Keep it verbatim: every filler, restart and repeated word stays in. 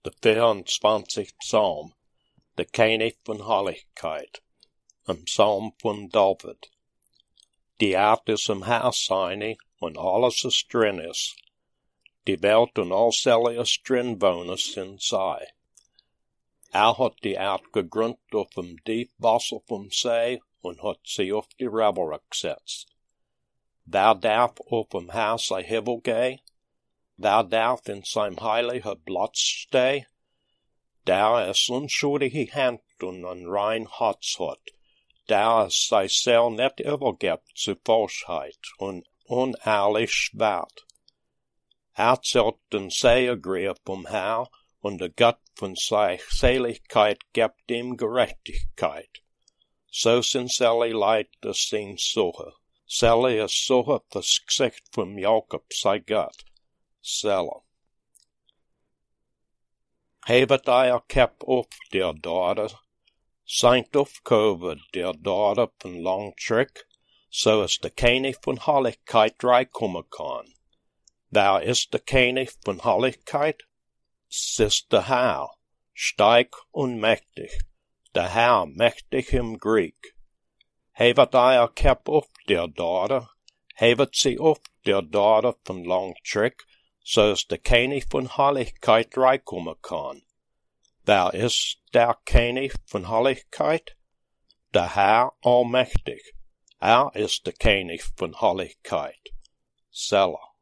der vierundzwanzigste Psalm, der König von Herrlichkeit, ein Psalm von David. Die Erde ist im Haus seine, und alles ist drin ist. Die Welt und all Seliges drin wohnen sind sei. Er hat die Erde gegründet auf dem Tiefwasser vom See und hat sie auf die Rebel gesetzt. Wer darf auf dem Haus sein Himmel gehen? Wer darf in seinem heiligen Platz stehen? Der es unschuldige Hand und ein rein Herz hat, der es sei Seele nicht übergibt zu Falschheit und unehrlich schwert. Er zählt den Sehergriff vom Herr, und der Gott von seiner Seligkeit gibt ihm Gerechtigkeit. So sind Selig Leid, das ihn suchen. Selig ist suchen das Gesicht von Jakob, sei Gott. Selah. Hebet euer Kap auf, der Daughter. Seid aufgehoben, der Daughter von Langtrick, so es der König von Herrlichkeit reinkommen kann. Wer ist der König von Herrlichkeit? Es ist der Herr, stark und mächtig, der Herr mächtig im Krieg. Hebet euer Kap auf, der Daughter, hebet sie auf, der Daughter von Langtrick, so es der König von Herrlichkeit reinkommen kann. Wer ist der König von Herrlichkeit? Der Herr allmächtig. Er ist der König von Herrlichkeit. Selah.